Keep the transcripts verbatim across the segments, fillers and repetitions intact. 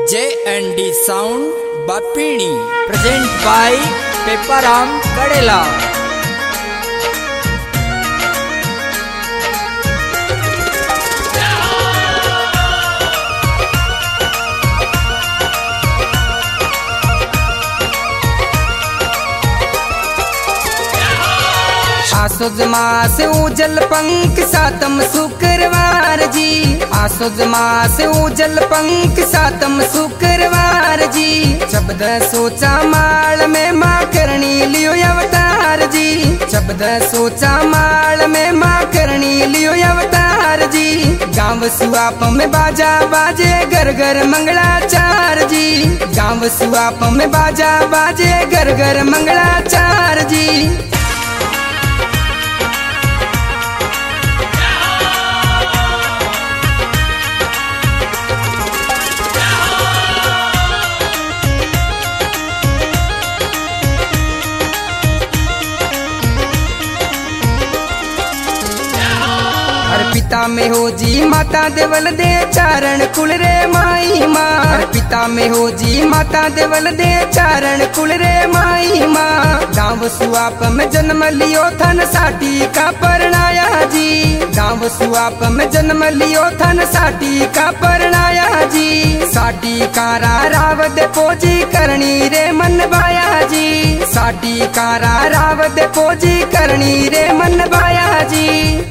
जे N D sound बापिणी present by पेपराम कडेला। आसोज मास उजल पंख सातम शुक्रवार जी। आसोज मास उजल पंख सातम शुक्रवार जी। शब्द सोचा माल में माँ करनी लियो अवतार जी। शब्द सोचा माल में माँ करनी लियो अवतार जी। गाँव सुआप में बाजा बाजे घर घर मंगलाचार जी। गाँव सुआप में बाजा बाजे घर घर मंगलाचार जी। पिता में हो जी माता देवल दे चारण कुल रे माई माँ। पिता में हो जी माता देवल दे चारण कुल रे माई माँ। गाँव सुआप में जन्म लियो थन साटी का परणाया जी। गाँव सुआप में जन्म लियो थन साटी का परणाया जी। साटी कारा राव दे पोजी करनी रे मन बाया जी। साटी कारा राव दे पोजी करनी रे मन बाया जी।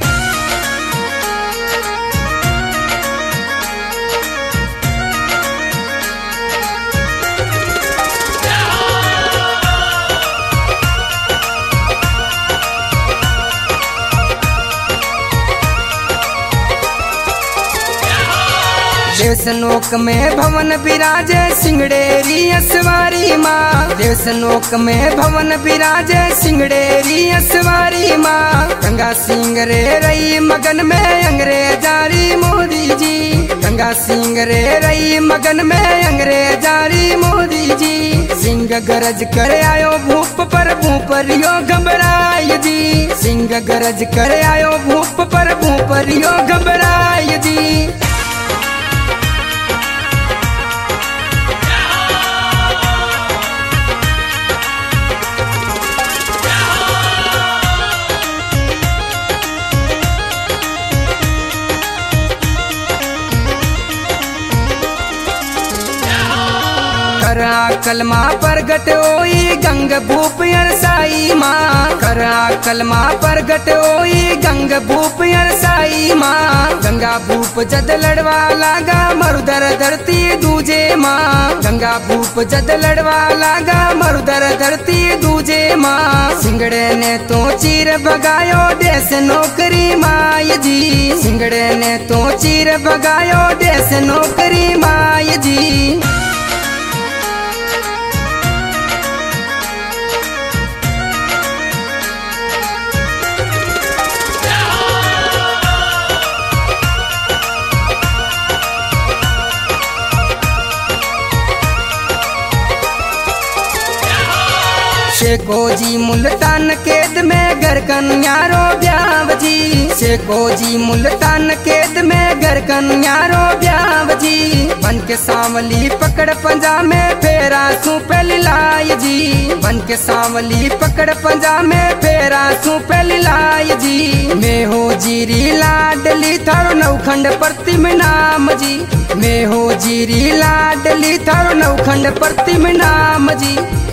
देवसनोक में भवन विराजे सिंगड़ेरी असवारी माँ। देवसनोक में भवन विराजे सिंगड़ेरी असवारी माँ। गंगा सिंह रे रही मगन में अंग्रेजारी मोदी जी। गंगा सिंह रे रही मगन में अंग्रेजारी मोदी जी। सिंह गरज कर आयो भूप पर भूपरियो घबराय जी। सिंह गरज कर आयो भूप पर भूपरियो घबराय जी। करा कलमा प्रगट होई गंग भूप अरसाई माँ। करा कलमा प्रगट होई गंग भूप अरसाई माँ। गंगा भूप जद लड़वा लागा मरुदर धरती दूजे माँ। गंगा भूप जद लड़वा लागा मरुदर धरती दूजे माँ। सिंगड़े ने तो चीर भगायो देश नौकरी माय जी। सिंगड़े ने तो चीर भगायो देश नौकरी माय जी। शेखो जी मुल्तान केद में घर कन्यारो ब्याव जी। शेखो जी मुल्तान केद में घर कन्यारो ब्याव जी। बन के सांवली पकड़ पंजा में फेरा सू पहली लाई जी। बन के सांवली पकड़ पंजा में फेरा सू पहली लाई जी। मैं हो जीरी लाडली थारो नौखंड प्रतिम नाम जी। मैं हो जीरी लाडली थारो नौखंड प्रतिम नाम जी।